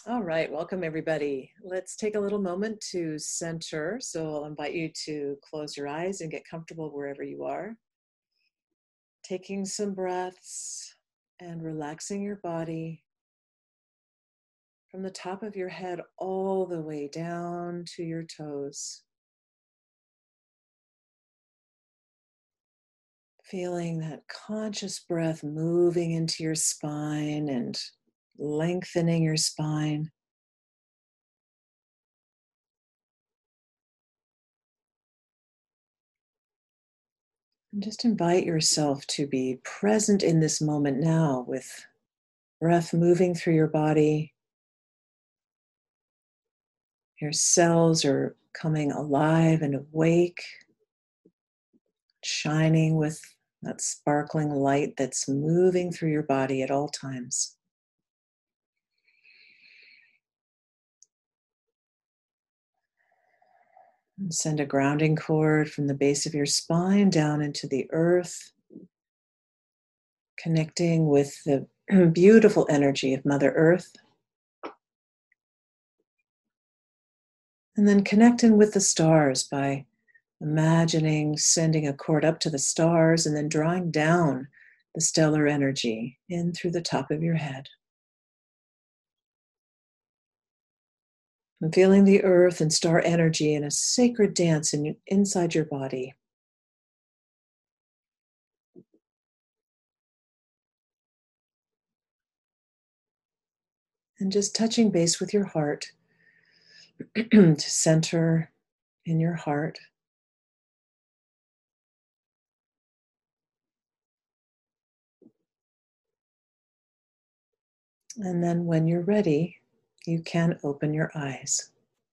All right, welcome everybody. Let's take a little moment to center. So I'll invite you to close your eyes and get comfortable wherever you are. Taking some breaths and relaxing your body from the top of your head all the way down to your toes. Feeling that conscious breath moving into your spine and lengthening your spine. And just invite yourself to be present in this moment now with breath moving through your body. Your cells are coming alive and awake, shining with that sparkling light that's moving through your body at all times. And send a grounding cord from the base of your spine down into the earth, connecting with the beautiful energy of Mother Earth. And then connecting with the stars by imagining sending a cord up to the stars and then drawing down the stellar energy in through the top of your head. And feeling the earth and star energy in a sacred dance inside your body. And just touching base with your heart to center in your heart. And then when you're ready, you can open your eyes.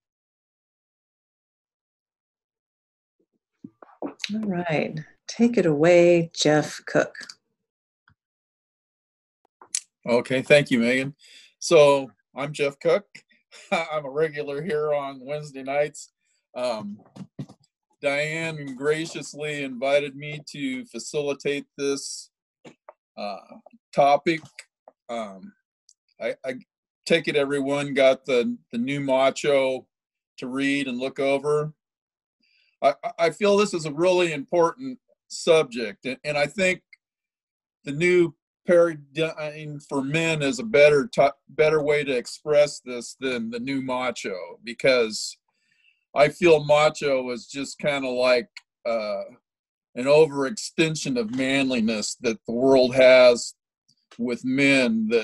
All right, take it away, Jeff Cook. Okay, thank you, Megan. So I'm Jeff Cook. I'm a regular here on Wednesday nights. Diane graciously invited me to facilitate this topic. I take it everyone got the new Macho to read and look over. I feel this is a really important subject, and I think the new paradigm for men is a better way to express this than the new Macho, because I feel Macho is just kind of like an overextension of manliness that the world has with men, that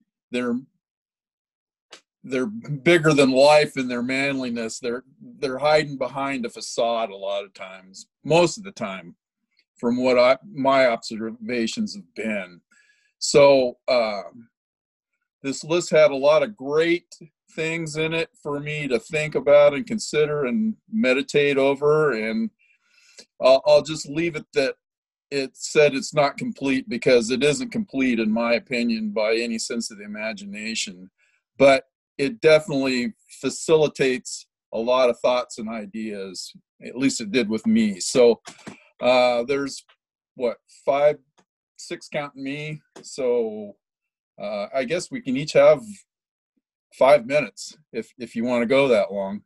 they're bigger than life in their manliness. They're hiding behind a facade a lot of times, most of the time, from what my observations have been. So this list had a lot of great things in it for me to think about and consider and meditate over, and I'll just leave it that it said it's not complete, because it isn't complete in my opinion by any sense of the imagination, but it definitely facilitates a lot of thoughts and ideas. At least it did with me. So there's what, 5, 6 counting me. So I guess we can each have 5 minutes if you want to go that long.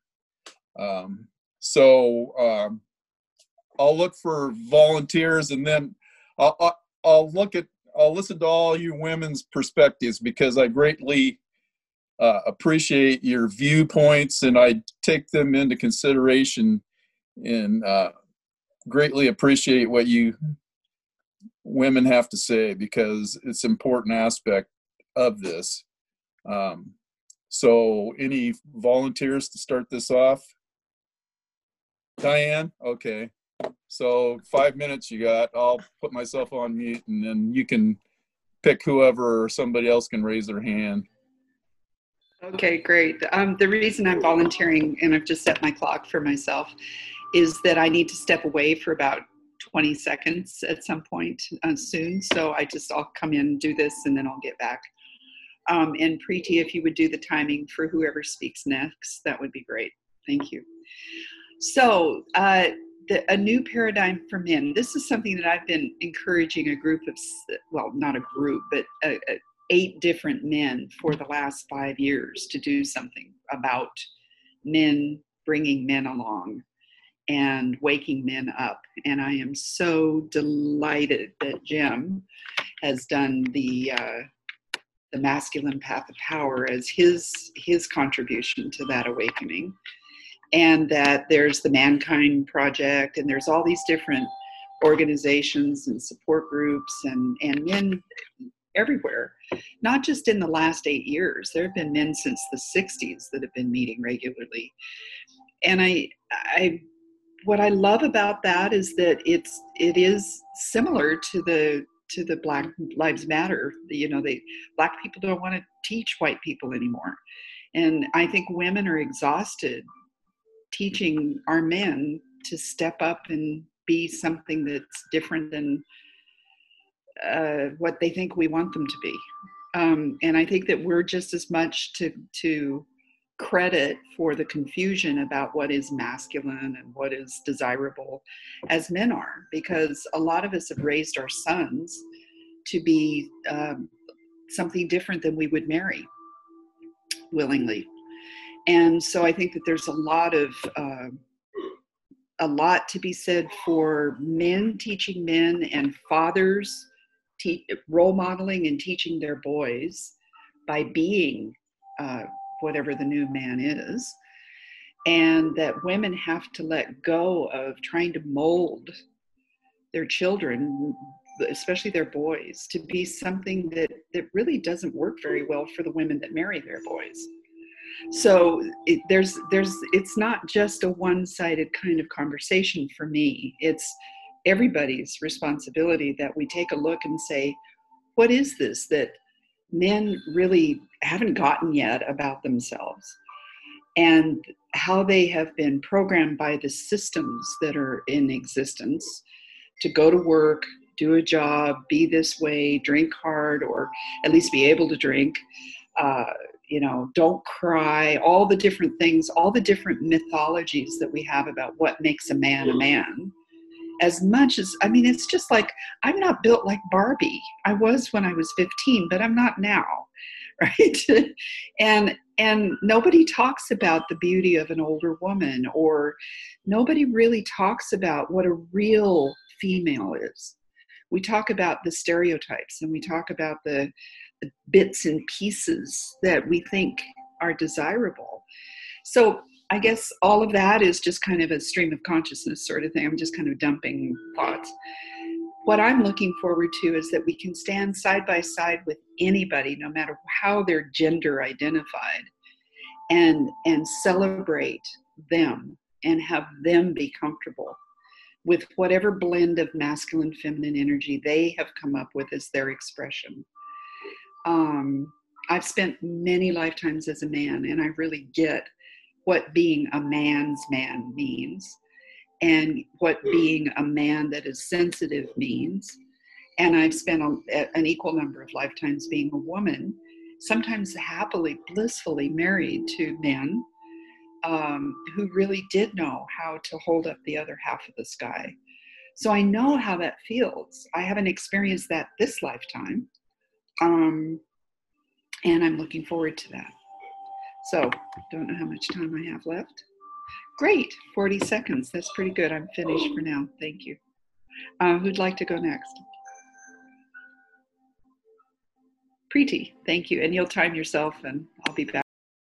I'll look for volunteers, and then I'll listen to all you women's perspectives, because I greatly appreciate your viewpoints, and I take them into consideration, and greatly appreciate what you women have to say, because it's an important aspect of this. So any volunteers to start this off? Diane? Okay. So 5 minutes you got. I'll put myself on mute, and then you can pick whoever, or somebody else can raise their hand. Okay, great. The reason I'm volunteering, and I've just set my clock for myself, is that I need to step away for about 20 seconds at some point soon. So I'll come in and do this, and then I'll get back. And Preeti, if you would do the timing for whoever speaks next, that would be great. Thank you. So a new paradigm for men. This is something that I've been encouraging a group of, well, not a group, but 8 different men for the last 5 years to do something about men, bringing men along and waking men up. And I am so delighted that Jim has done the masculine path of power as his contribution to that awakening, and that there's the Mankind Project, and there's all these different organizations and support groups and men everywhere, not just in the last 8 years. There have been men since the 60s that have been meeting regularly. And I what I love about that is that it is similar to the Black Lives Matter. Black people don't want to teach white people anymore. And I think women are exhausted teaching our men to step up and be something that's different than what they think we want them to be. And I think that we're just as much to credit for the confusion about what is masculine and what is desirable as men are, because a lot of us have raised our sons to be something different than we would marry willingly. And so I think that there's a lot to be said for men teaching men, and fathers role modeling and teaching their boys by being whatever the new man is, and that women have to let go of trying to mold their children, especially their boys, to be something that really doesn't work very well for the women that marry their boys. So it's not just a one-sided kind of conversation for me. It's everybody's responsibility that we take a look and say, what is this that men really haven't gotten yet about themselves, and how they have been programmed by the systems that are in existence to go to work, do a job, be this way, drink hard, or at least be able to drink, don't cry, all the different things, all the different mythologies that we have about what makes a man a man. As much as, it's just like, I'm not built like Barbie. I was when I was 15, but I'm not now, right? And nobody talks about the beauty of an older woman, or nobody really talks about what a real female is. We talk about the stereotypes, and we talk about the bits and pieces that we think are desirable. So I guess all of that is just kind of a stream of consciousness sort of thing. I'm just kind of dumping thoughts. What I'm looking forward to is that we can stand side by side with anybody, no matter how they're gender identified, and celebrate them and have them be comfortable with whatever blend of masculine, feminine energy they have come up with as their expression. I've spent many lifetimes as a man, and I really get what being a man's man means, and what being a man that is sensitive means. And I've spent an equal number of lifetimes being a woman, sometimes happily, blissfully married to men who really did know how to hold up the other half of the sky. So I know how that feels. I haven't experienced that this lifetime. And I'm looking forward to that. So, don't know how much time I have left. Great, 40 seconds. That's pretty good. I'm finished for now. Thank you. Who'd like to go next? Preeti, thank you. And you'll time yourself, and I'll be back.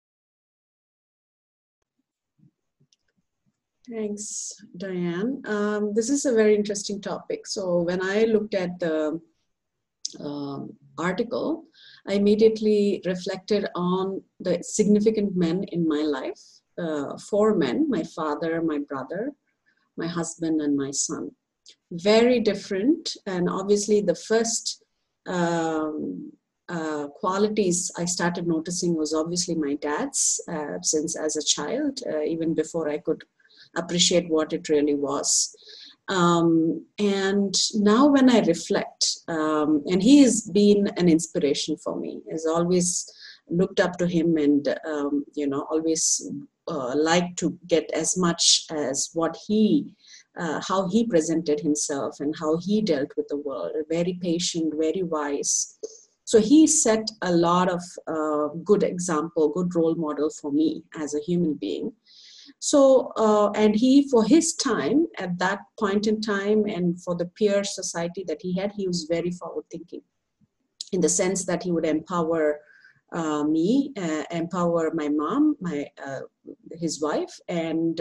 Thanks, Diane. This is a very interesting topic. So when I looked at the article, I immediately reflected on the significant men in my life. 4 men: my father, my brother, my husband, and my son. Very different. And obviously the first qualities I started noticing was obviously my dad's, since as a child, even before I could appreciate what it really was. And now when I reflect, and he has been an inspiration for me, has always looked up to him, and, always liked to get as much as what how he presented himself and how he dealt with the world. Very patient, very wise. So he set a lot of good example, good role model for me as a human being. So, and he, for his time, at that point in time, and for the peer society that he had, he was very forward thinking in the sense that he would empower me, empower my mom, his wife, and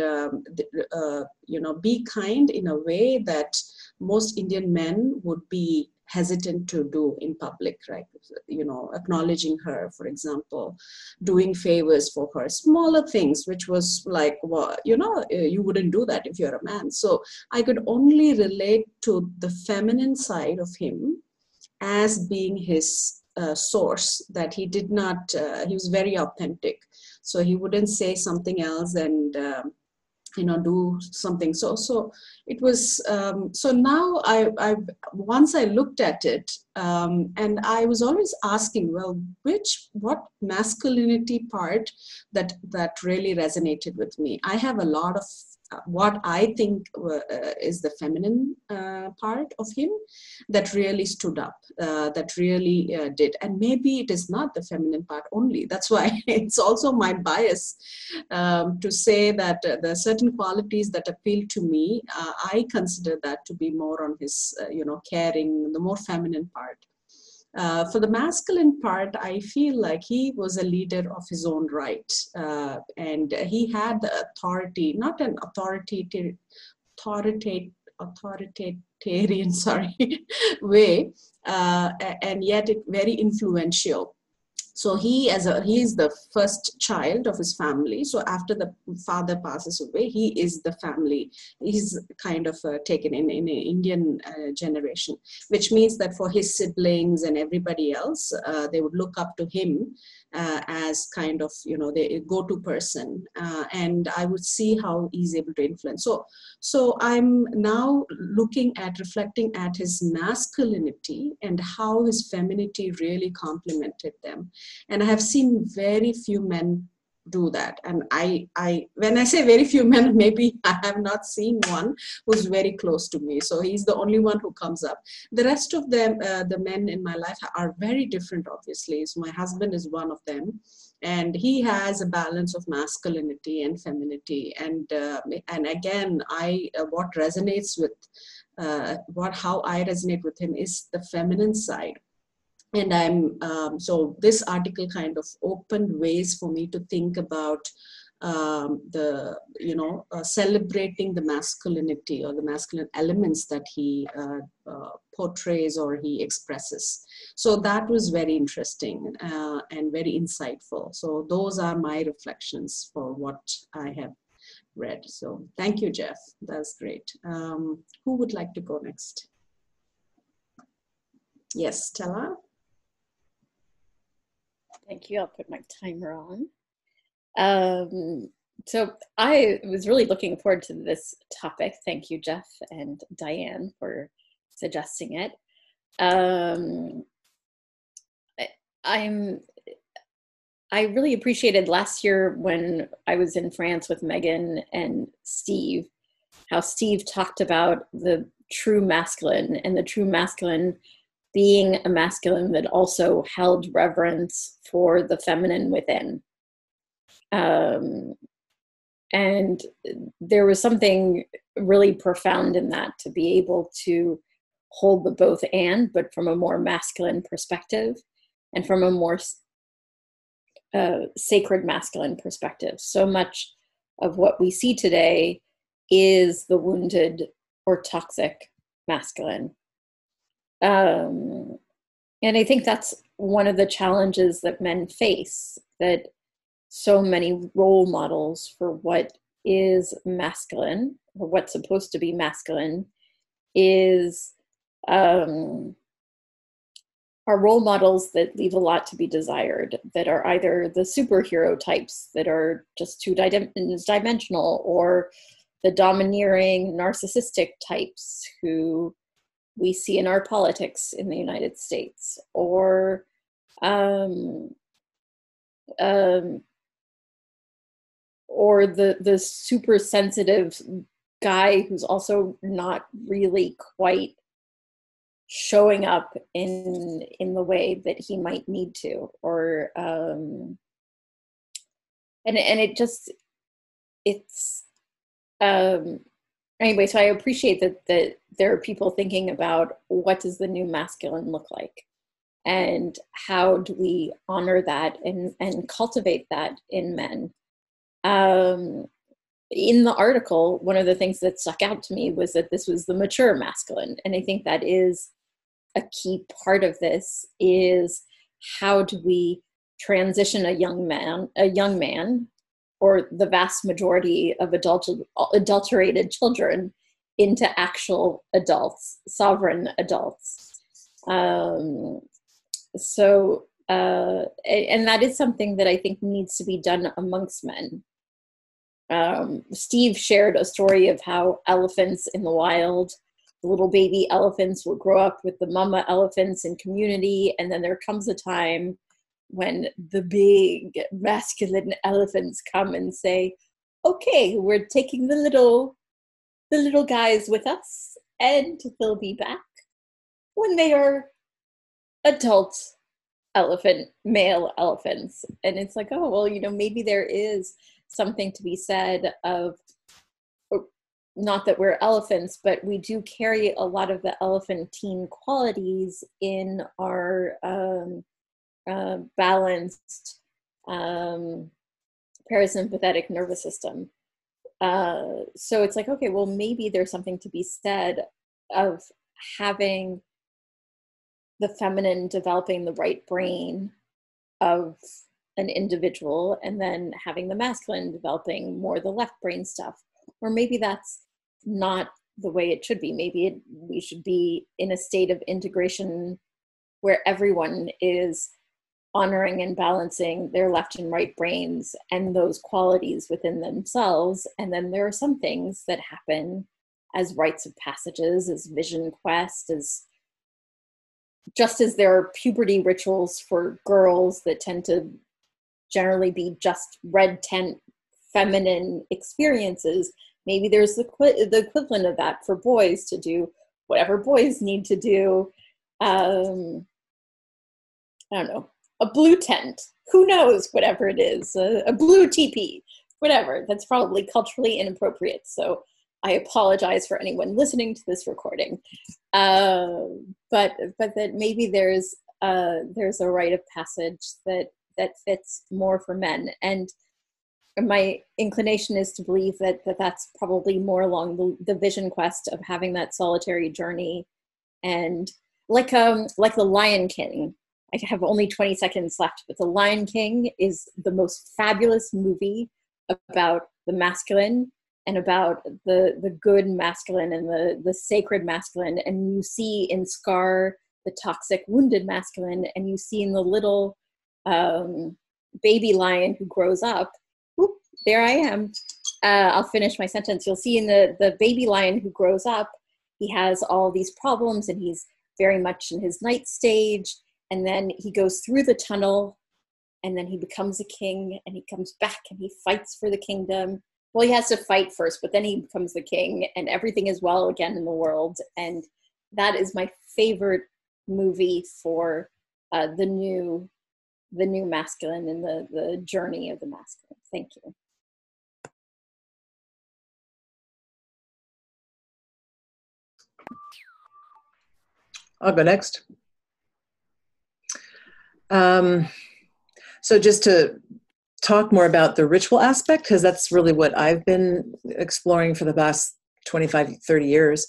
be kind in a way that most Indian men would be hesitant to do in public, right? Acknowledging her, for example, doing favors for her, smaller things, which was like, well, you wouldn't do that if you're a man. So I could only relate to the feminine side of him as being his source, that he did not, he was very authentic. So he wouldn't say something else and, do something. So it was, so now I once I looked at it, and I was always asking, well, what masculinity part that really resonated with me? I have a lot of what I think is the feminine part of him that really stood up, that really did. And maybe it is not the feminine part only. That's why it's also my bias to say that the certain qualities that appeal to me, I consider that to be more on his, caring, the more feminine part. For the masculine part, I feel like he was a leader of his own right. And he had the authority, not an authoritarian way, and yet it very influential. So he is the first child of his family. So after the father passes away, he is the family. He's kind of taken in an Indian generation, which means that for his siblings and everybody else, they would look up to him as kind of, the go-to person. And I would see how he's able to influence. So I'm now reflecting at his masculinity and how his femininity really complemented them. And I have seen very few men do that. And I when I say very few men, maybe I have not seen one who's very close to me. So he's the only one who comes up. The rest of them, the men in my life, are very different, obviously. So my husband is one of them. And he has a balance of masculinity and femininity. And again, what resonates with, how I resonate with him is the feminine side. And so this article kind of opened ways for me to think about celebrating the masculinity or the masculine elements that he portrays or he expresses. So that was very interesting and very insightful. So those are my reflections for what I have read. So thank you, Jeff. That's great. Who would like to go next? Yes, Stella. Thank you. I'll put my timer on. So I was really looking forward to this topic. Thank you, Jeff and Diane, for suggesting it. I really appreciated last year when I was in France with Megan and Steve, how Steve talked about the true masculine, and the true masculine being a masculine that also held reverence for the feminine within. And there was something really profound in that, to be able to hold the both and, but from a more masculine perspective and from a more sacred masculine perspective. So much of what we see today is the wounded or toxic masculine. And I think that's one of the challenges that men face, that so many role models for what is masculine, or what's supposed to be masculine, are role models that leave a lot to be desired, that are either the superhero types that are just too dimensional, or the domineering narcissistic types who we see in our politics in the United States, or the super sensitive guy who's also not really quite showing up in the way that he might need to, or and it just, it's anyway. So I appreciate that there are people thinking about what does the new masculine look like, and how do we honor that and cultivate that in men. In the article, one of the things that stuck out to me was that this was the mature masculine, and I think that is a key part of this, is how do we transition a young man, or the vast majority of adulterated children, into actual adults, sovereign adults. And that is something that I think needs to be done amongst men. Steve shared a story of how elephants in the wild, the little baby elephants, will grow up with the mama elephants in community, and then there comes a time when the big masculine elephants come and say, okay, we're taking the little guys with us, and they'll be back when they are adult male elephants. And it's like, oh, well, maybe there is something to be said of, not that we're elephants, but we do carry a lot of the elephantine qualities in our balanced parasympathetic nervous system. So it's like, okay, well, maybe there's something to be said of having the feminine developing the right brain of an individual, and then having the masculine developing more the left brain stuff. Or maybe that's not the way it should be. Maybe we should be in a state of integration where everyone is honoring and balancing their left and right brains and those qualities within themselves. And then there are some things that happen as rites of passages, as vision quest, just as there are puberty rituals for girls that tend to generally be just red tent feminine experiences, maybe there's the equivalent of that for boys, to do whatever boys need to do. I don't know, a blue tent, who knows, whatever it is, a blue teepee, whatever. That's probably culturally inappropriate, so I apologize for anyone listening to this recording. But that maybe there's a rite of passage that fits more for men. And my inclination is to believe that that's probably more along the vision quest of having that solitary journey. And like The Lion King, I have only 20 seconds left, but The Lion King is the most fabulous movie about the masculine and about the good masculine and the sacred masculine. And you see in Scar the toxic, wounded masculine, and you see in the little baby lion who grows up. Whoop, there I am. I'll finish my sentence. You'll see in the baby lion who grows up, he has all these problems, and he's very much in his night stage. And then he goes through the tunnel, and then he becomes a king, and he comes back and he fights for the kingdom. Well, he has to fight first, but then he becomes the king, and everything is well again in the world. And that is my favorite movie for the new masculine and the journey of the masculine. Thank you. I'll go next. So just to talk more about the ritual aspect, because that's really what I've been exploring for the past 25, 30 years.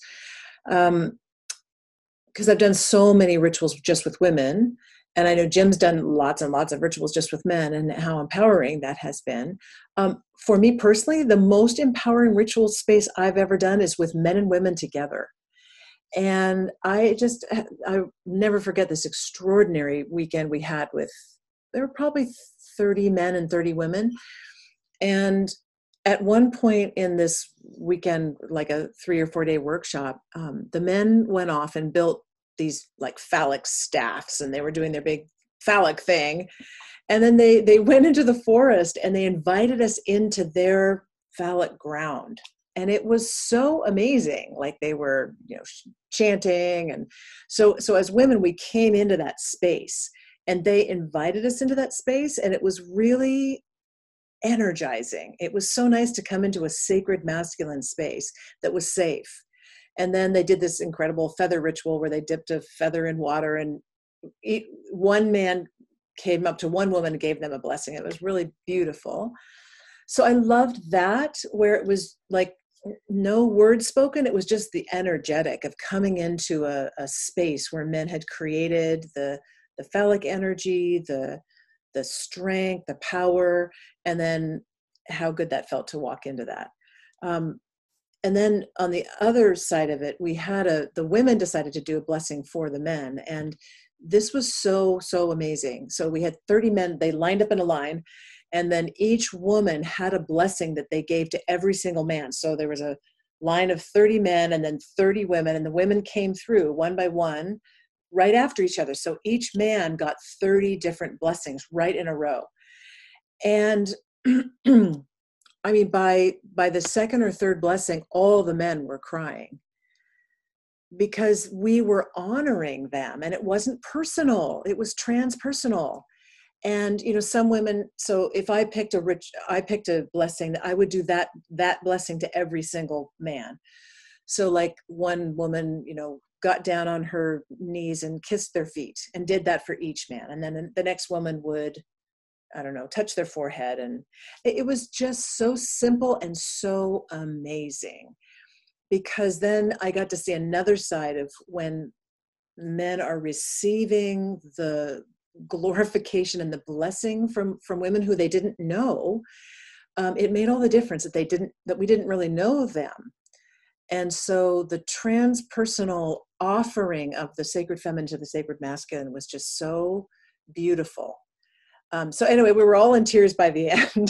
Because I've done so many rituals just with women, and I know Jim's done lots and lots of rituals just with men, and how empowering that has been. For me personally, the most empowering ritual space I've ever done is with men and women together. And I never forget this extraordinary weekend we had there were probably 30 men and 30 women. And at one point in this weekend, like a 3 or 4 day workshop, the men went off and built these like phallic staffs, and they were doing their big phallic thing. And then they went into the forest and they invited us into their phallic ground. And it was so amazing. Like they were, chanting. And so as women, we came into that space, and they invited us into that space, and it was really energizing. It was so nice to come into a sacred masculine space that was safe. And then they did this incredible feather ritual where they dipped a feather in water, and one man came up to one woman and gave them a blessing. It was really beautiful. So I loved that, where it was like no words spoken. It was just the energetic of coming into a space where men had created the phallic energy, the strength, the power, and then how good that felt to walk into that. And then on the other side of it, we had the women decided to do a blessing for the men. And this was so, so amazing. So we had 30 men, they lined up in a line, and then each woman had a blessing that they gave to every single man. So there was a line of 30 men and then 30 women, and the women came through one by one right after each other. So each man got 30 different blessings right in a row. And I mean, by the second or third blessing, all the men were crying because we were honoring them, and it wasn't personal. It was transpersonal. And, you know, some women, so if I picked a blessing, I would do that blessing to every single man. So like one woman, you know, got down on her knees and kissed their feet and did that for each man. And then the next woman would, I don't know, touch their forehead. And it was just so simple and so amazing, because then I got to see another side of when men are receiving the glorification and the blessing from women who they didn't know. It made all the difference that we didn't really know them. And so the transpersonal offering of the sacred feminine to the sacred masculine was just so beautiful. So anyway, we were all in tears by the end.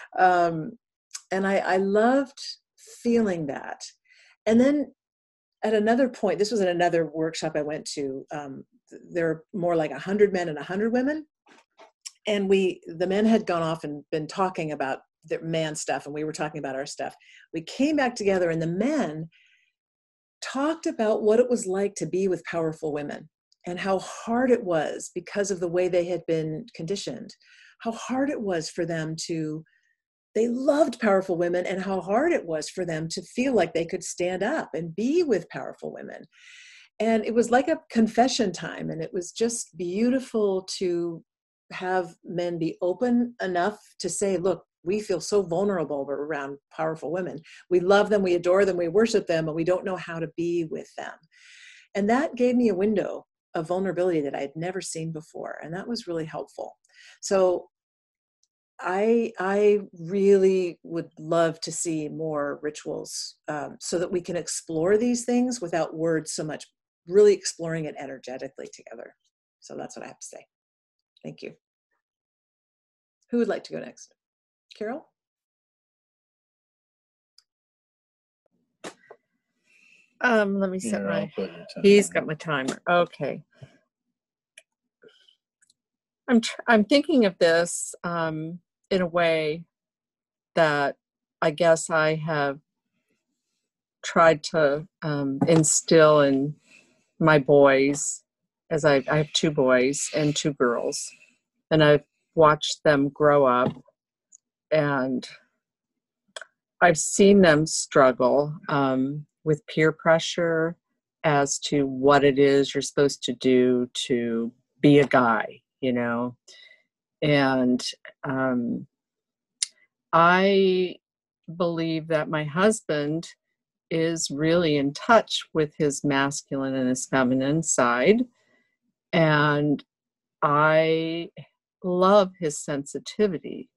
And I loved feeling that. And then at another point, this was in another workshop I went to, there were more like 100 men and 100 women. And the men had gone off and been talking about their man stuff, and we were talking about our stuff. We came back together, and the men talked about what it was like to be with powerful women and how hard it was because of the way they had been conditioned, how hard it was for them they loved powerful women, and how hard it was for them to feel like they could stand up and be with powerful women. And it was like a confession time, and it was just beautiful to have men be open enough to say, look, we feel so vulnerable around powerful women. We love them, we adore them, we worship them, and we don't know how to be with them. And that gave me a window of vulnerability that I had never seen before. And that was really helpful. So I really would love to see more rituals so that we can explore these things without words so much, really exploring it energetically together. So that's what I have to say. Thank you. Who would like to go next? Carol? Let me set he's got my timer. Okay. I'm thinking of this in a way that I guess I have tried to instill in my boys, as I have 2 boys and 2 girls, and I've watched them grow up, and I've seen them struggle with peer pressure as to what it is you're supposed to do to be a guy, you know. And I believe that my husband is really in touch with his masculine and his feminine side. And I love his sensitivity.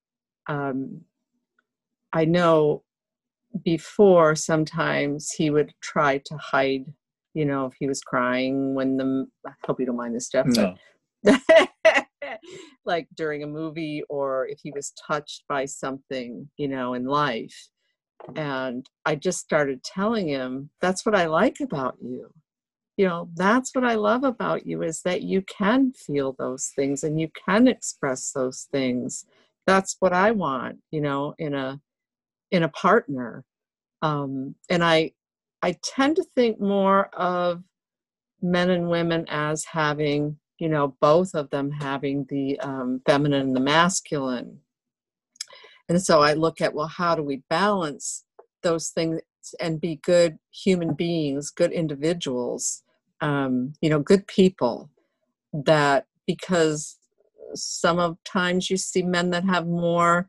I know before sometimes he would try to hide, you know, if he was crying I hope you don't mind this, Jeff. No. But like during a movie, or if he was touched by something, you know, in life. And I just started telling him, that's what I like about you. You know, that's what I love about you, is that you can feel those things and you can express those things. That's what I want, you know, in a partner. And I I tend to think more of men and women as having, both of them having the feminine and the masculine. And so I look at, well, how do we balance those things and be good human beings, good individuals, good people, that because sometimes you see men that have more,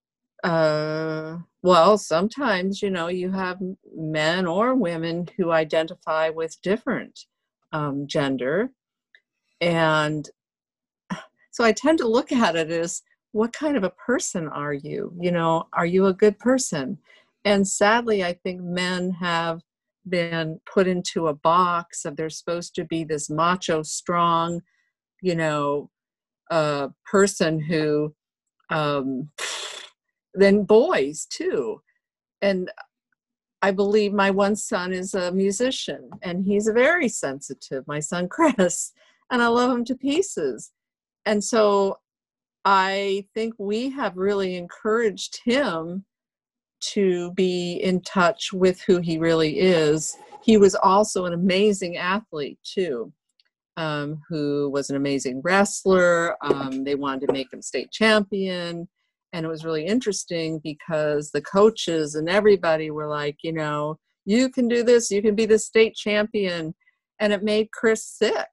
sometimes, you have men or women who identify with different gender. And so I tend to look at it as, what kind of a person are you? Are you a good person? And sadly, I think men have been put into a box of they're supposed to be this macho, strong, person who, then boys too. And I believe my one son is a musician, and he's very sensitive, my son Chris, and I love him to pieces. And so I think we have really encouraged him to be in touch with who he really is. He was also an amazing athlete too, who was an amazing wrestler. They wanted to make him state champion. And it was really interesting because the coaches and everybody were like, you can do this, you can be the state champion. And it made Chris sick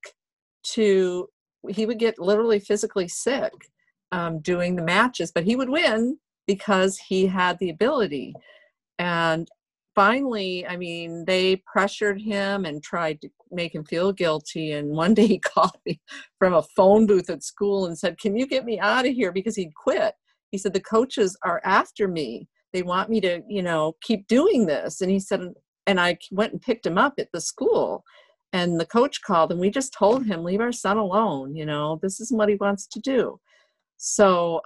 he would get literally physically sick doing the matches, but he would win because he had the ability. And finally, they pressured him and tried to make him feel guilty. And one day he called me from a phone booth at school and said, "Can you get me out of here?" Because he'd quit. He said, "The coaches are after me. They want me to, keep doing this." And he said, and I went and picked him up at the school. And the coach called, and we just told him, "Leave our son alone. This is what he wants to do." So,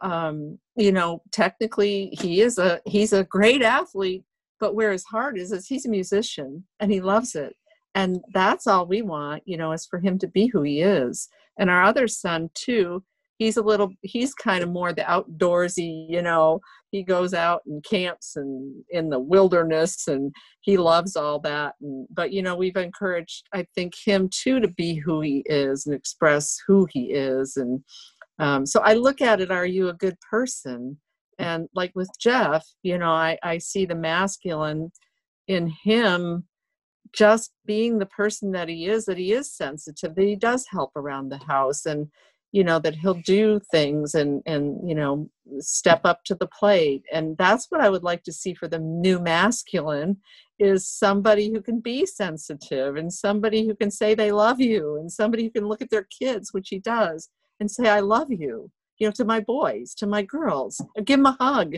technically he's a great athlete, but where his heart is he's a musician and he loves it. And that's all we want, is for him to be who he is. And our other son too, he's kind of more the outdoorsy, he goes out and camps and in the wilderness, and he loves all that. But we've encouraged, I think, him too to be who he is and express who he is. And so I look at it, are you a good person? And like with Jeff, I see the masculine in him just being the person that he is sensitive, that he does help around the house, and that he'll do things and step up to the plate. And that's what I would like to see for the new masculine, is somebody who can be sensitive, and somebody who can say they love you, and somebody who can look at their kids, which he does, and say, "I love you," to my boys, to my girls, give them a hug,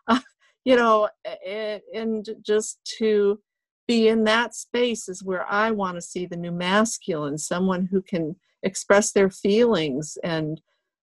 and just to be in that space is where I want to see the new masculine, someone who can express their feelings and,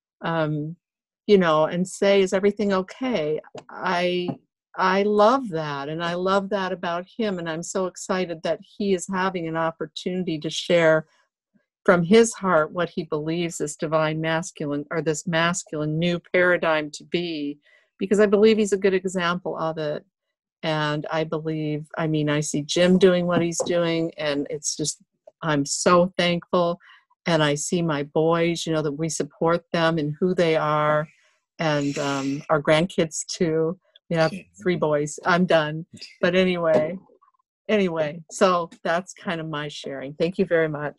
and say, "Is everything okay?" I love that. And I love that about him. And I'm so excited that he is having an opportunity to share from his heart what he believes this divine masculine, or this masculine new paradigm to be, because I believe he's a good example of it. And I believe, I see Jim doing what he's doing, and it's just, I'm so thankful. And I see my boys, that we support them in who they are, and our grandkids too. We have 3 boys. I'm done. But anyway, so that's kind of my sharing. Thank you very much.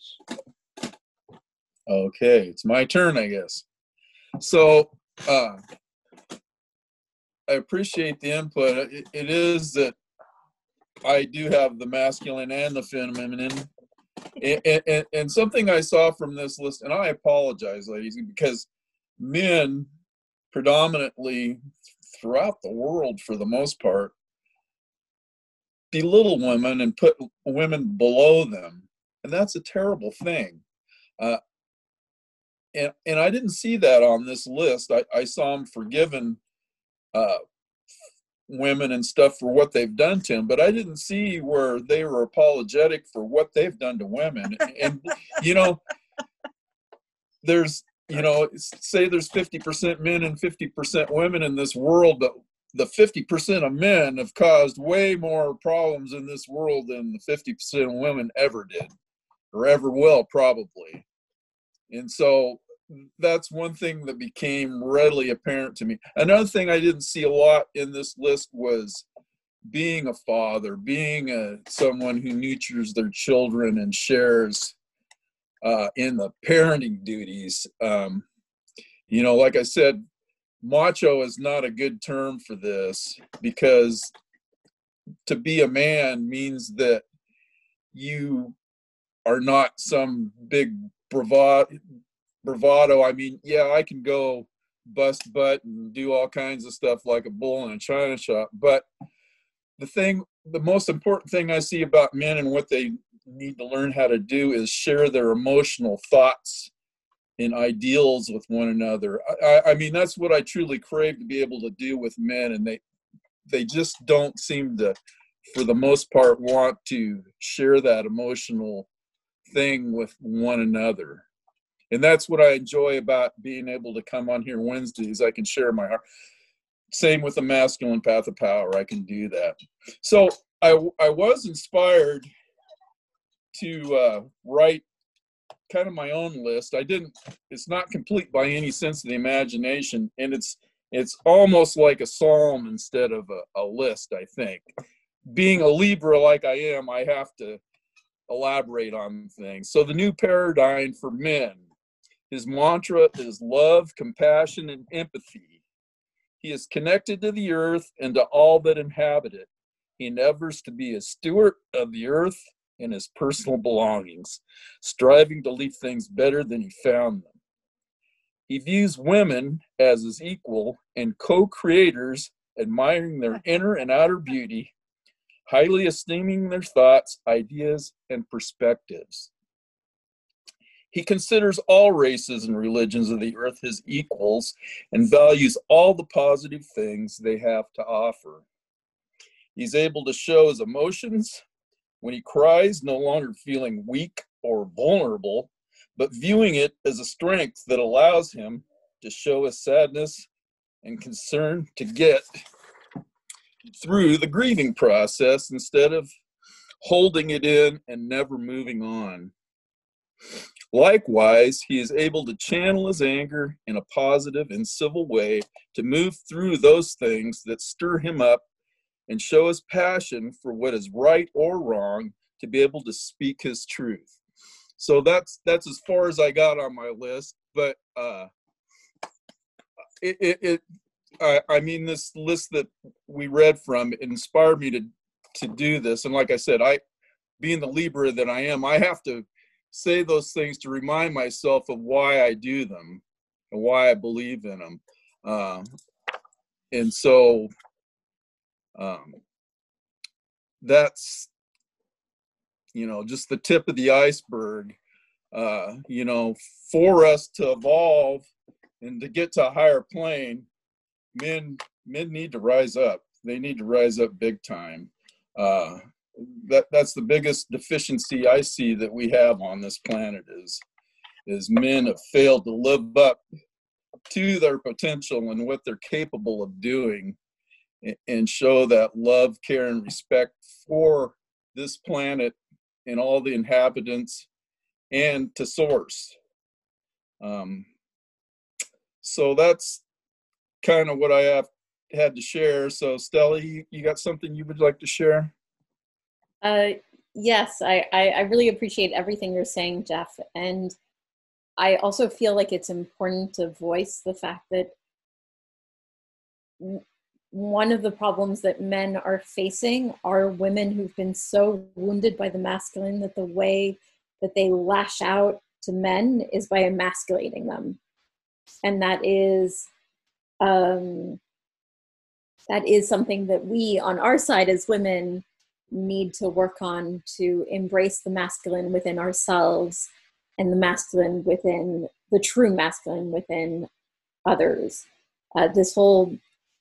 Okay, it's my turn, I guess. So I appreciate the input. It is that I do have the masculine and the feminine. And something I saw from this list, and I apologize, ladies, because men predominantly throughout the world, for the most part, belittle women and put women below them. And that's a terrible thing. And I didn't see that on this list. I saw them forgiving women and stuff for what they've done to them, but I didn't see where they were apologetic for what they've done to women. And there's say there's 50% men and 50% women in this world, but the 50% of men have caused way more problems in this world than the 50% of women ever did, or ever will, probably. And so that's one thing that became readily apparent to me. Another thing I didn't see a lot in this list was being a father, being someone who nurtures their children and shares in the parenting duties. Like I said, macho is not a good term for this, because to be a man means that you are not some big bravado. I mean, yeah, I can go bust butt and do all kinds of stuff like a bull in a china shop, but the most important thing I see about men and what they need to learn how to do is share their emotional thoughts and ideals with one another. I mean, that's what I truly crave to be able to do with men, and they just don't seem to, for the most part, want to share that emotional thing with one another. And that's what I enjoy about being able to come on here Wednesdays. I can share my heart. Same with the masculine path of power. I can do that. So I was inspired to write kind of my own list. It's not complete by any sense of the imagination, and it's almost like a psalm instead of a list, I think. Being a Libra like I am, I have to elaborate on things. So the new paradigm for men, his mantra is love, compassion, and empathy. He is connected to the earth and to all that inhabit it. He endeavors to be a steward of the earth and his personal belongings, striving to leave things better than he found them. He views women as his equal and co-creators, admiring their inner and outer beauty, highly esteeming their thoughts, ideas, and perspectives. He considers all races and religions of the earth his equals and values all the positive things they have to offer. He's able to show his emotions when he cries, no longer feeling weak or vulnerable, but viewing it as a strength that allows him to show his sadness and concern to get through the grieving process instead of holding it in and never moving on. Likewise, he is able to channel his anger in a positive and civil way to move through those things that stir him up and show his passion for what is right or wrong, to be able to speak his truth. So that's as far as I got on my list. But I mean, this list that we read from, it inspired me to do this. And like I said, being the Libra that I am, I have to say those things to remind myself of why I do them and why I believe in them. And so that's, just the tip of the iceberg. For us to evolve and to get to a higher plane, men need to rise up. They need to rise up big time. That's the biggest deficiency I see that we have on this planet is men have failed to live up to their potential and what they're capable of doing, and show that love, care, and respect for this planet and all the inhabitants and to source. So that's kind of what I had to share. So Stella, you got something you would like to share? Yes, I really appreciate everything you're saying, Jeff. And I also feel like it's important to voice the fact that one of the problems that men are facing are women who've been so wounded by the masculine that the way that they lash out to men is by emasculating them. And that is something that we on our side as women need to work on, to embrace the masculine within ourselves and the masculine within the true masculine within others. This whole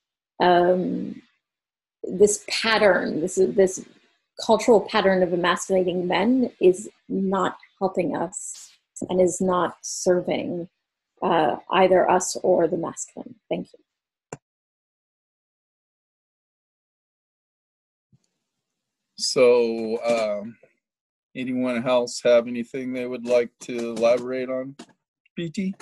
this pattern, this cultural pattern of emasculating men is not helping us and is not serving either us or the masculine. Thank you. So, anyone else have anything they would like to elaborate on? PT?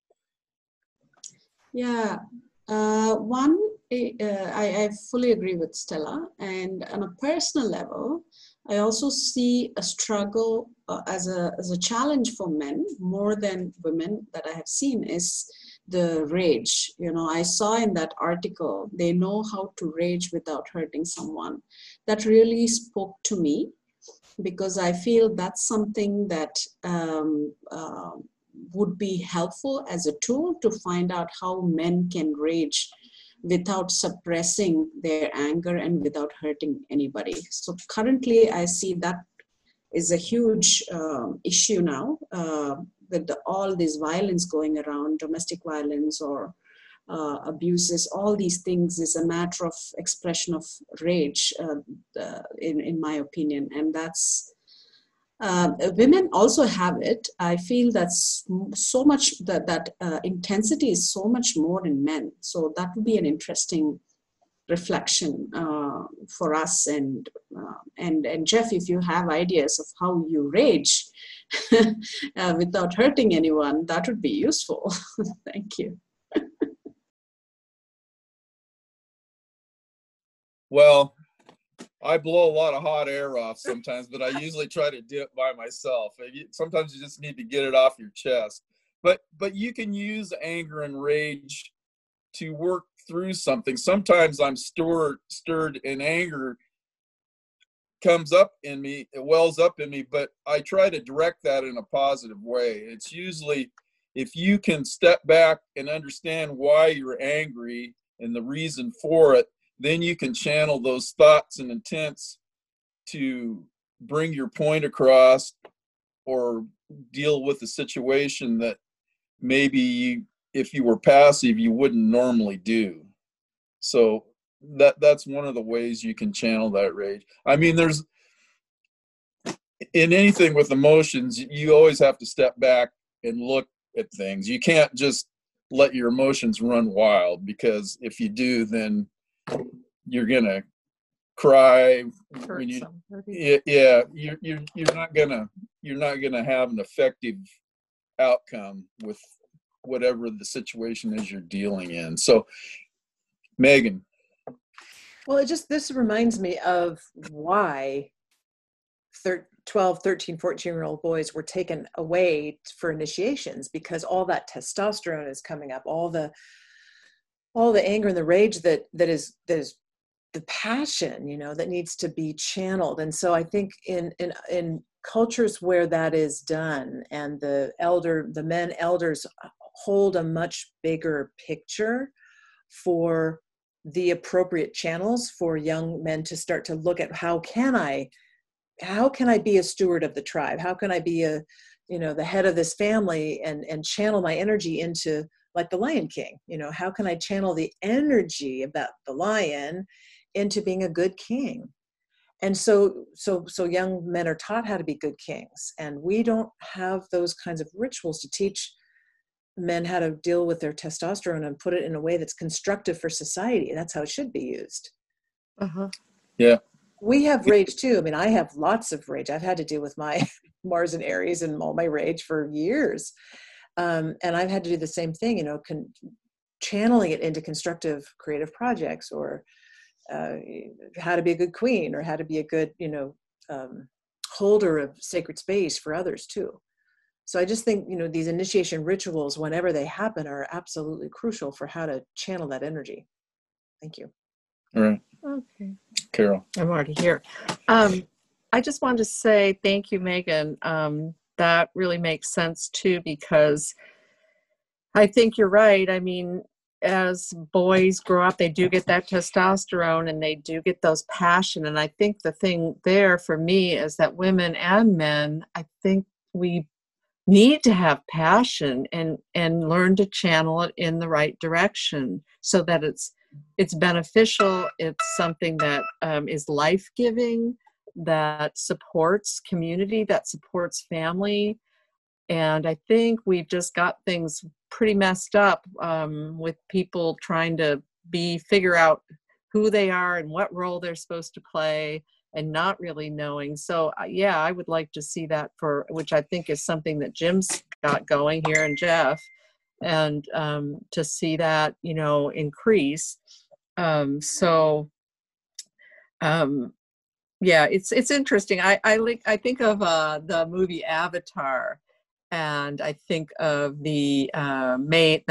Yeah, one, I fully agree with Stella. And on a personal level, I also see a struggle as a challenge for men more than women that I have seen is the rage. You know, I saw in that article, they know how to rage without hurting someone. That really spoke to me because I feel that's something that would be helpful as a tool to find out how men can rage without suppressing their anger and without hurting anybody. So currently I see that is a huge issue now with all this violence going around, domestic violence or abuses, all these things is a matter of expression of rage, in my opinion. And that's, women also have it. I feel that's so much, that intensity is so much more in men. So that would be an interesting reflection for us. And Jeff, if you have ideas of how you rage without hurting anyone, that would be useful. Thank you. Well, I blow a lot of hot air off sometimes, but I usually try to do it by myself. Sometimes you just need to get it off your chest. But you can use anger and rage to work through something. Sometimes I'm stirred and anger comes up in me, it wells up in me, but I try to direct that in a positive way. It's usually, if you can step back and understand why you're angry and the reason for it, then you can channel those thoughts and intents to bring your point across or deal with a situation that maybe if you were passive, you wouldn't normally do. So that's one of the ways you can channel that rage. I mean, there's, in anything with emotions, you always have to step back and look at things. You can't just let your emotions run wild, because if you do, then you're gonna cry. You're not gonna have an effective outcome with whatever the situation is you're dealing in. So, Megan. Well, this reminds me of why 12, 13, 14-year-old boys were taken away for initiations, because all that testosterone is coming up, all the anger and the rage that is the passion, you know, that needs to be channeled. And so I think in cultures where that is done, and the men elders hold a much bigger picture for the appropriate channels for young men to start to look at, how can I be a steward of the tribe? How can I be the head of this family and channel my energy into, like the Lion King, how can I channel the energy about the lion into being a good king? And so young men are taught how to be good kings, and we don't have those kinds of rituals to teach men how to deal with their testosterone and put it in a way that's constructive for society. That's how it should be used. Uh-huh. Yeah. We have rage too. I mean, I have lots of rage. I've had to deal with my Mars and Aries and all my rage for years. And I've had to do the same thing, channeling it into constructive creative projects, or how to be a good queen, or how to be a good, holder of sacred space for others too. So I just think, these initiation rituals, whenever they happen, are absolutely crucial for how to channel that energy. Thank you. All right. Okay. Carol. I'm already here. I just wanted to say thank you, Megan. That really makes sense too, because I think you're right. I mean, as boys grow up, they do get that testosterone and they do get those passion. And I think the thing there for me is that women and men, I think we need to have passion and learn to channel it in the right direction, so that it's beneficial. It's something that is life-giving, that supports community, that supports family. And I think we've just got things pretty messed up with people trying to figure out who they are and what role they're supposed to play. and not really knowing. So yeah, I would like to see that, for which I think is something that Jim's got going here, and Jeff, and to see that, you know, increase. Yeah, it's interesting. I think of the movie Avatar, and I think of the main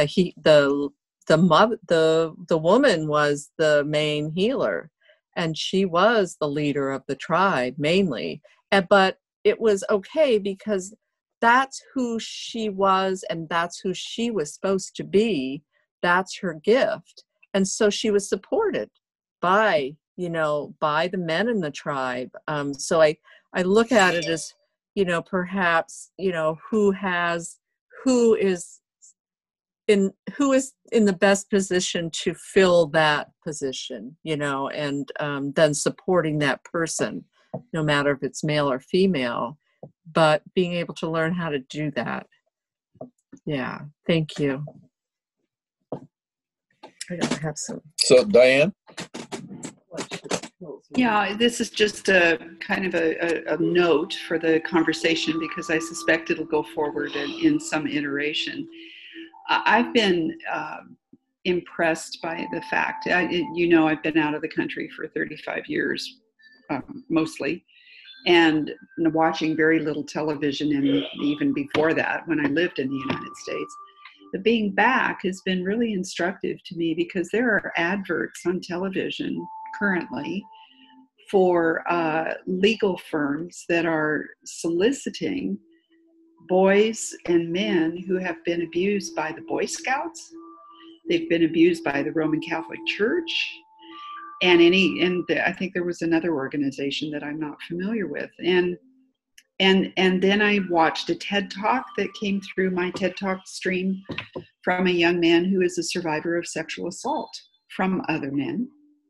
the woman was the main healer, and she was the leader of the tribe mainly. But it was okay because that's who she was, and that's who she was supposed to be. That's her gift, and so she was supported by, you know, by the men in the tribe. So I look at it as, you know, perhaps, you know, who is in the best position to fill that position, you know, and then supporting that person, no matter if it's male or female, but being able to learn how to do that. Yeah, thank you. I gotta have some. So, Diane? Yeah, this is just a kind of a note for the conversation, because I suspect it'll go forward in some iteration. I've been impressed by the fact, you know, I've been out of the country for 35 years, mostly, and watching very little television, and even before that, when I lived in the United States. But being back has been really instructive to me, because there are adverts on television currently for legal firms that are soliciting boys and men who have been abused by the Boy Scouts. They've been abused by the Roman Catholic Church, and I think there was another organization that I'm not familiar with. And then I watched a TED Talk that came through my TED Talk stream from a young man who is a survivor of sexual assault from other men.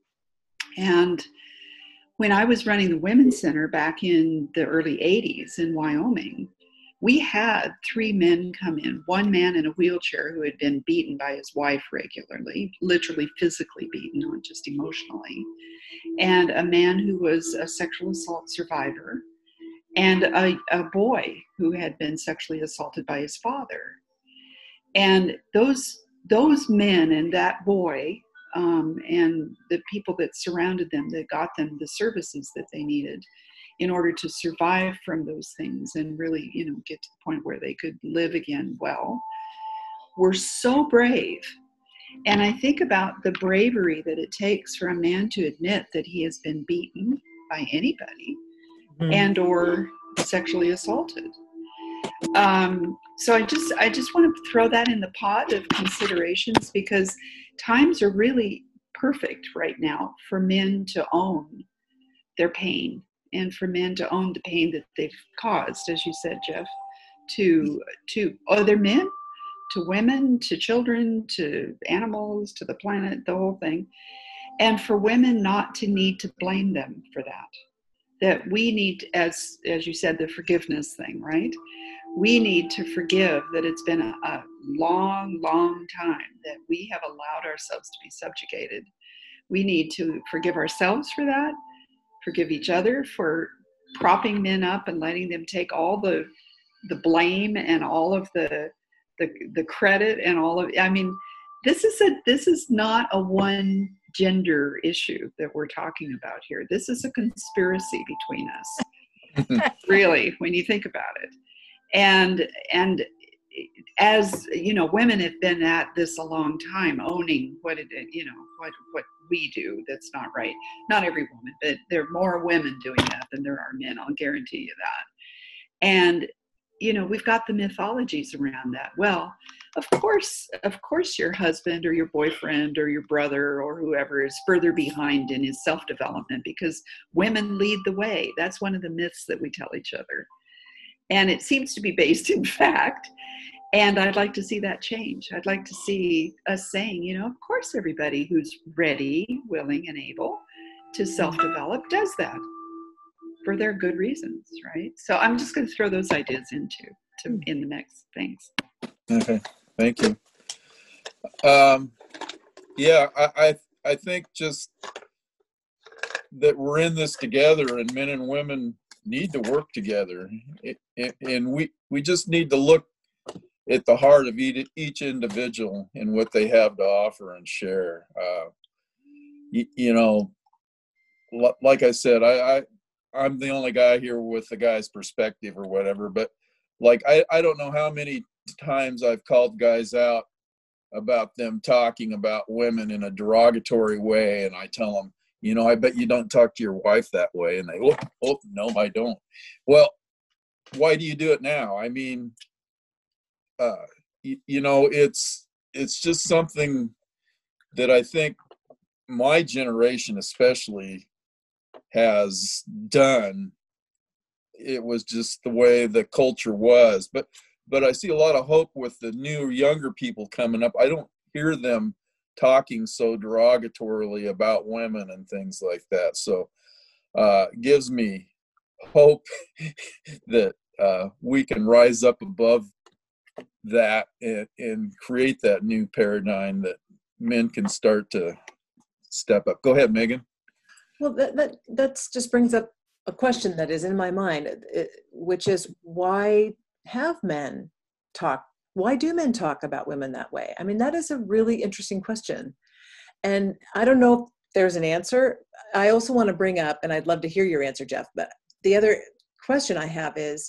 And when I was running the Women's Center back in the early 80s in Wyoming, we had 3 men come in, one man in a wheelchair who had been beaten by his wife regularly, literally physically beaten, not just emotionally, and a man who was a sexual assault survivor, and a boy who had been sexually assaulted by his father. And those men and that boy, and the people that surrounded them, that got them the services that they needed in order to survive from those things and really, you know, get to the point where they could live again well, were so brave. And I think about the bravery that it takes for a man to admit that he has been beaten by anybody, and or sexually assaulted. So I just want to throw that in the pot of considerations, because times are really perfect right now for men to own their pain, and for men to own the pain that they've caused, as you said, Jeff, to other men, to women, to children, to animals, to the planet, the whole thing. And for women not to need to blame them for that. That we need, as you said, the forgiveness thing, right? We need to forgive that it's been a long, long time that we have allowed ourselves to be subjugated. We need to forgive ourselves for that, forgive each other for propping men up and letting them take all the blame and all of the credit and all of, I mean, this is not a one gender issue that we're talking about here. This is a conspiracy between us, really, when you think about it. And as you know, women have been at this a long time, owning what we do that's not right. Not every woman, but there are more women doing that than there are men. I'll guarantee you that. And you know, we've got the mythologies around that. Well, of course, your husband or your boyfriend or your brother or whoever is further behind in his self-development, because women lead the way. That's one of the myths that we tell each other. And it seems to be based in fact. And I'd like to see that change. I'd like to see us saying, you know, of course, everybody who's ready, willing, and able to self-develop does that for their good reasons, right? So I'm just going to throw those ideas in the mix. Thanks. Okay, thank you. Yeah, I think just that we're in this together, and men and women need to work together. And we just need to look at the heart of each individual and what they have to offer and share. You know, like I said, I'm the only guy here with the guy's perspective or whatever, but like, I don't know how many times I've called guys out about them talking about women in a derogatory way. And I tell them, you know, I bet you don't talk to your wife that way. And they, oh no, I don't. Well, why do you do it now? I mean, you know, it's just something that I think my generation especially has done. It was just the way the culture was. But I see a lot of hope with the new younger people coming up. I don't hear them talking so derogatorily about women and things like that. So gives me hope that we can rise up above that and create that new paradigm that men can start to step up. Go ahead, Megan. Well, that's just brings up a question that is in my mind, which is why do men talk about women that way? I mean, that is a really interesting question. And I don't know if there's an answer. I also want to bring up, and I'd love to hear your answer, Jeff, but the other question I have is,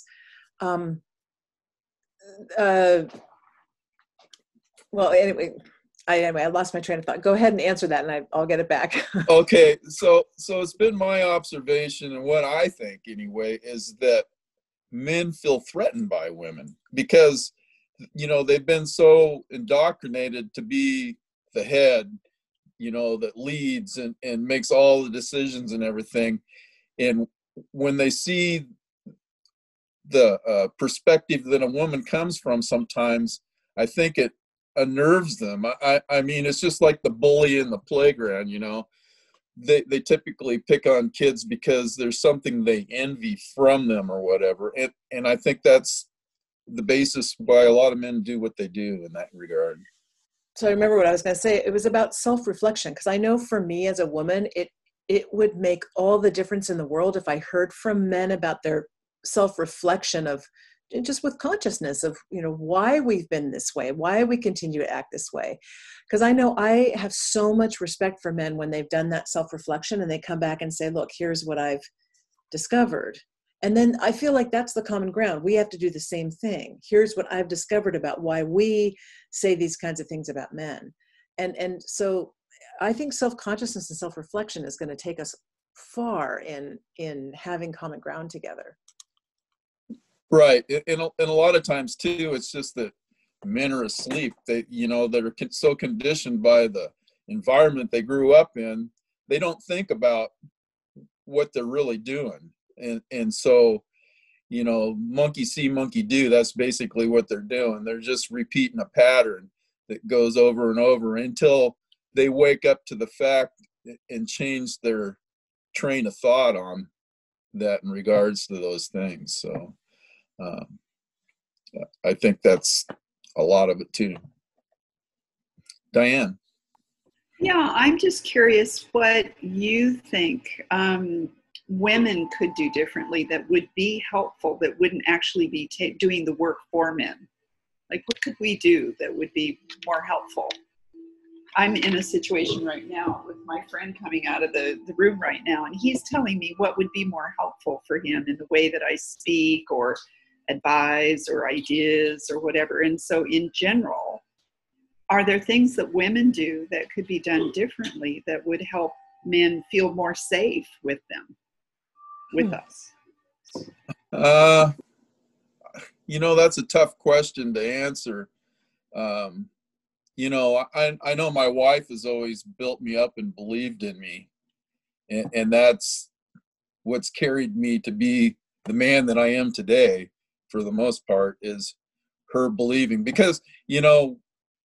well, anyway, I lost my train of thought. Go ahead and answer that, and I'll get it back. Okay, so it's been my observation, and what I think anyway, is that men feel threatened by women because, you know, they've been so indoctrinated to be the head, you know, that leads and makes all the decisions and everything. And when they see the perspective that a woman comes from, sometimes I think it unnerves them. I mean, it's just like the bully in the playground, you know. They typically pick on kids because there's something they envy from them or whatever. And I think that's the basis why a lot of men do what they do in that regard. So I remember what I was going to say. It was about self-reflection, because I know for me as a woman, it would make all the difference in the world if I heard from men about their self-reflection of just with consciousness of, you know, why we've been this way, why we continue to act this way. Because I know I have so much respect for men when they've done that self-reflection and they come back and say, look, here's what I've discovered. And then I feel like that's the common ground. We have to do the same thing. Here's what I've discovered about why we say these kinds of things about men. And so I think self-consciousness and self-reflection is going to take us far in having common ground together. Right. And a lot of times too, it's just that men are asleep. They, you know, they're so conditioned by the environment they grew up in, they don't think about what they're really doing. And so, you know, monkey see, monkey do, that's basically what they're doing. They're just repeating a pattern that goes over and over until they wake up to the fact and change their train of thought on that in regards to those things. So I think that's a lot of it too. Diane. Yeah, I'm just curious what you think women could do differently that would be helpful, that wouldn't actually be doing the work for men. Like, what could we do that would be more helpful? I'm in a situation right now with my friend coming out of the room right now, and he's telling me what would be more helpful for him in the way that I speak or advise or ideas or whatever. And so in general, are there things that women do that could be done differently that would help men feel more safe with them, with us? You know, that's a tough question to answer. You know, I know my wife has always built me up and believed in me. And that's what's carried me to be the man that I am today, for the most part, is her believing. Because, you know,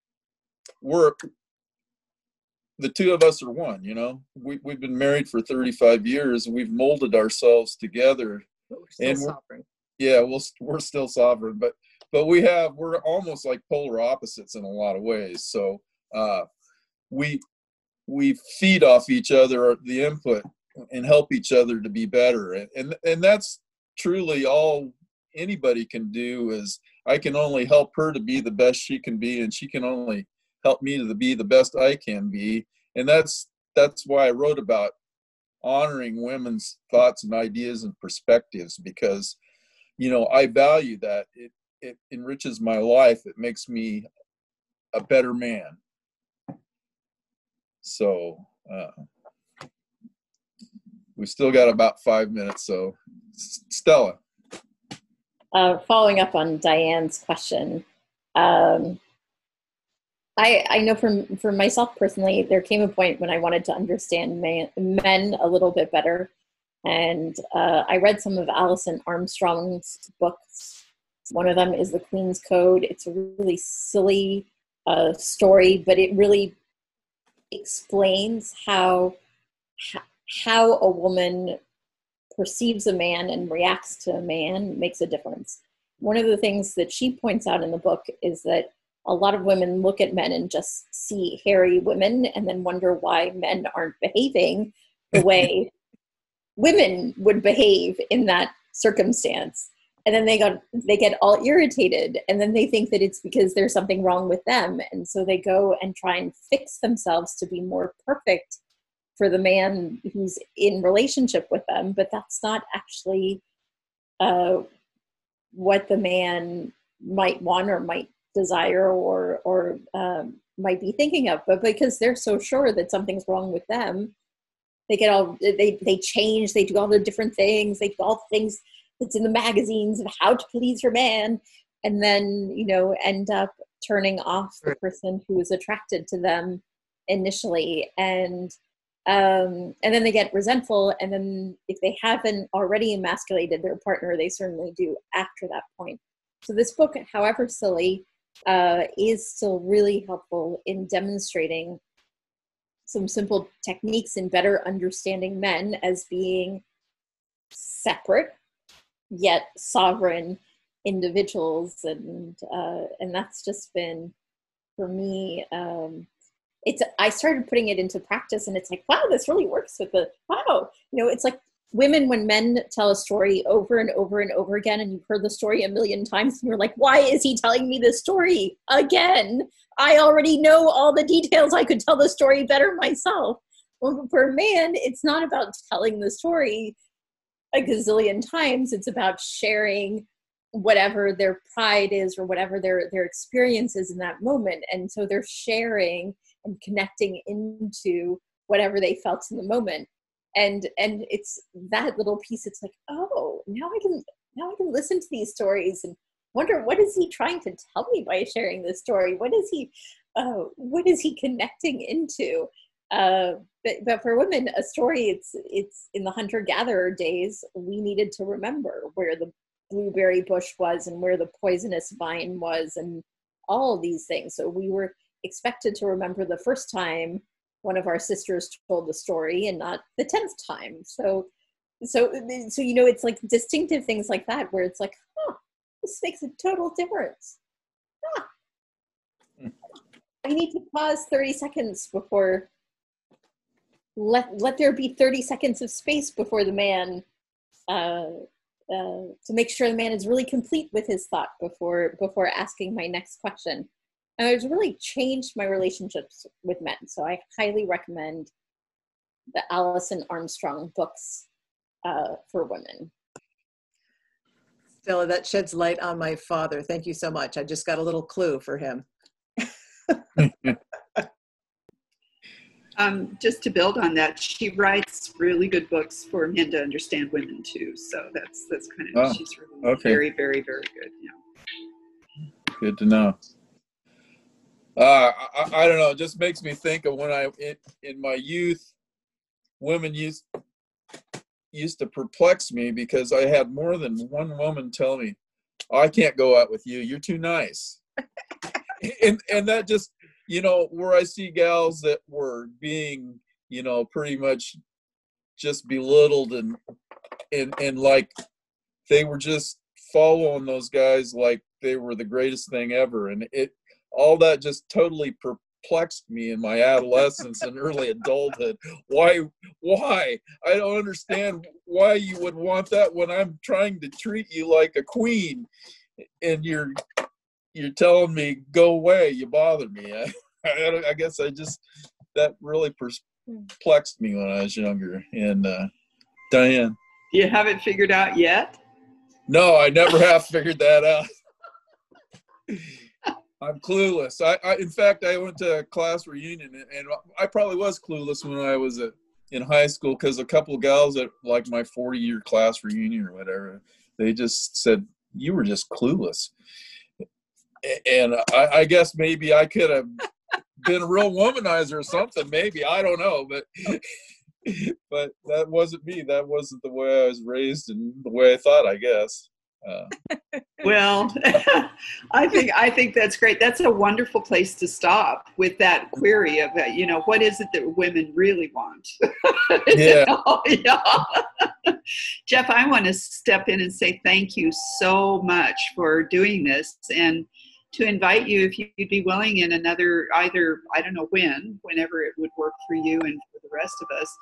the two of us are one, you know. We've been married for 35 years. And we've molded ourselves together. But we're still sovereign. Yeah, we're still sovereign, but we're almost like polar opposites in a lot of ways. So we feed off each other, the input and help each other to be better. And that's truly all anybody can do. Is I can only help her to be the best she can be, and she can only help me to be the best I can be. And that's why I wrote about honoring women's thoughts and ideas and perspectives, because, you know, I value that. It enriches my life. It makes me a better man. So we still got about 5 minutes. So Stella. Following up on Diane's question, I know for myself personally, there came a point when I wanted to understand men a little bit better. And I read some of Alison Armstrong's books. One of them is The Queen's Code. It's a really silly story, but it really explains how a woman perceives a man and reacts to a man makes a difference. One of the things that she points out in the book is that a lot of women look at men and just see hairy women and then wonder why men aren't behaving the way women would behave in that circumstance. And then they get all irritated, and then they think that it's because there's something wrong with them. And so they go and try and fix themselves to be more perfect for the man who's in relationship with them. But that's not actually what the man might want or might desire or might be thinking of. But because they're so sure that something's wrong with them, they change, they do all the different things, they do all the things that's in the magazines of how to please your man, and then, you know, end up turning off the person who was attracted to them initially. And then they get resentful, and then if they haven't already emasculated their partner, they certainly do after that point. So this book, however silly, is still really helpful in demonstrating some simple techniques in better understanding men as being separate yet sovereign individuals, and that's just been, for me, I started putting it into practice, and it's like, wow, this really works with it's like women, when men tell a story over and over and over again, and you've heard the story a million times, and you're like, why is he telling me this story again? I already know all the details. I could tell the story better myself. Well, for a man, it's not about telling the story a gazillion times. It's about sharing whatever their pride is or whatever their experience is in that moment. And so they're sharing and connecting into whatever they felt in the moment. And it's that little piece. It's like, oh, now I can listen to these stories and wonder, what is he trying to tell me by sharing this story? What is he connecting into? But for women, a story, it's in the hunter-gatherer days, we needed to remember where the blueberry bush was and where the poisonous vine was and all of these things. So we were expected to remember the first time one of our sisters told the story and not the 10th time. So you know, it's like distinctive things like that where it's like, this makes a total difference. I need to pause 30 seconds before, let there be 30 seconds of space before the man, to make sure the man is really complete with his thought before asking my next question. And it's really changed my relationships with men. So I highly recommend the Alison Armstrong books for women. Stella, that sheds light on my father. Thank you so much. I just got a little clue for him. Just to build on that, she writes really good books for men to understand women too. So that's kind of, she's really very, very, very good. Yeah. Good to know. I don't know. It just makes me think of when in my youth, women used to perplex me because I had more than one woman tell me, I can't go out with you. You're too nice. and that just, you know, where I see gals that were being, you know, pretty much just belittled and like they were just following those guys like they were the greatest thing ever. And all that just totally perplexed me in my adolescence and early adulthood. Why? I don't understand why you would want that when I'm trying to treat you like a queen, and you're telling me go away. You bother me. I guess that really perplexed me when I was younger. And Diane, You haven't figured out yet? no, I never have figured that out. I'm clueless. In fact, I went to a class reunion, and I probably was clueless when I was in high school, because a couple of gals at like my 40-year class reunion or whatever, they just said, you were just clueless. And I guess maybe I could have been a real womanizer or something, maybe. I don't know, but that wasn't me. That wasn't the way I was raised and the way I thought, I guess. Well, I think that's great. That's a wonderful place to stop with that query of, what is it that women really want? Yeah. Yeah. Jeff, I want to step in and say thank you so much for doing this, and to invite you, if you'd be willing, in another, either, I don't know whenever it would work for you and for the rest of us,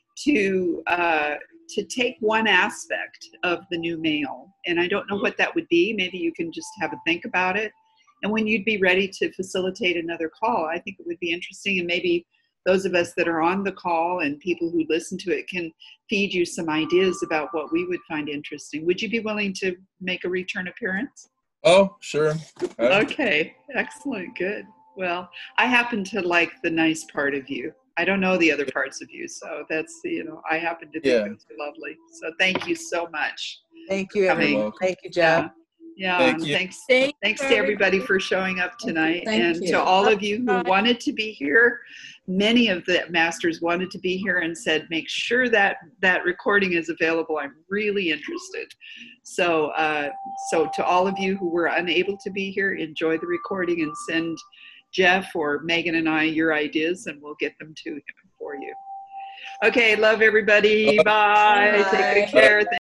to take one aspect of the new male. And I don't know what that would be. Maybe you can just have a think about it. And when you'd be ready to facilitate another call, I think it would be interesting. And maybe those of us that are on the call and people who listen to it can feed you some ideas about what we would find interesting. Would you be willing to make a return appearance? Oh, sure. Okay, excellent, good. Well, I happen to like the nice part of you. I don't know the other parts of you, so that's, I happen to think it's lovely. So thank you so much. Thank you, everyone. Thank you, Jeff. Yeah, Thank and you. thanks to everybody for showing up tonight. Thank and you. to all of you who wanted to be here. Many of the masters wanted to be here and said, make sure that recording is available. I'm really interested. So to all of you who were unable to be here, enjoy the recording and send Jeff or Megan and I your ideas, and we'll get them to him for you. Okay, love everybody. Bye. Bye. Take good care.